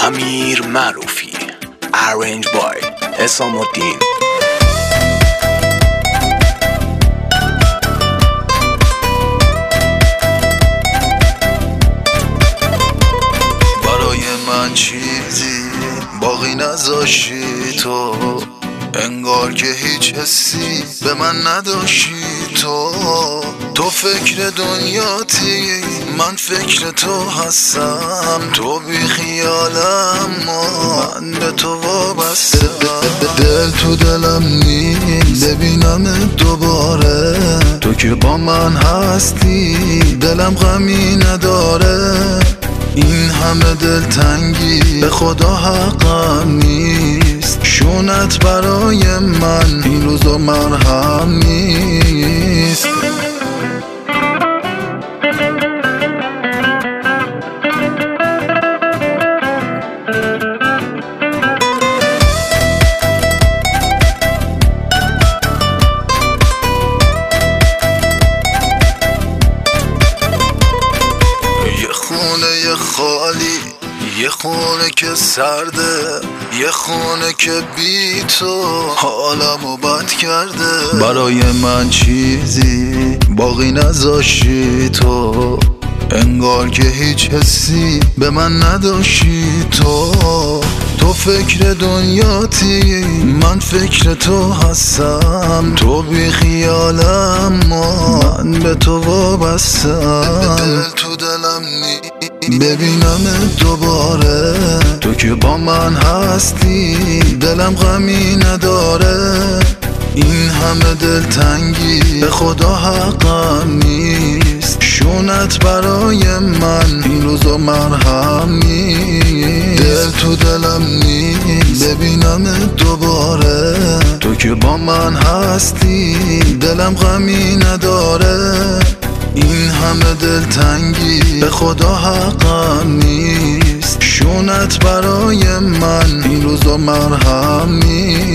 امیر معروفی. Arranged by حسام الدین. برای من چیزی باقی نذاشی تو، انگار که هیچ حسی به من نداشتی تو فکر دنیاتی، من فکر تو هستم، تو بی خیالم من به تو وابستم. دل تو دلم نیست ببینم دوباره، تو که با من هستی دلم غمی نداره. این همه دلتنگی به خدا حقم نیست، شونت برای من این روزا مرهم نیست. یه خالی، یه خونه که سرده، یه خونه که بی تو حالمو بد کرده. برای من چیزی باقی نذاشتی تو، انگار که هیچ حسی به من نداشتی تو فکر دنیاتی، من فکر تو هستم، تو بی خیالم من به تو وابستم. دل تو دلم نیست ببینم دوباره، تو که با من هستی دلم غمی نداره. این همه دلتنگی به خدا حقم نیست، شونت برای من این روزا مرهم نیست. دل تو دلم نیست ببینم دوباره، تو که با من هستی دلم غمی نداره. این همه دلتنگی به خدا حقم نیست، شونت برای من این روزا مرهم نیست.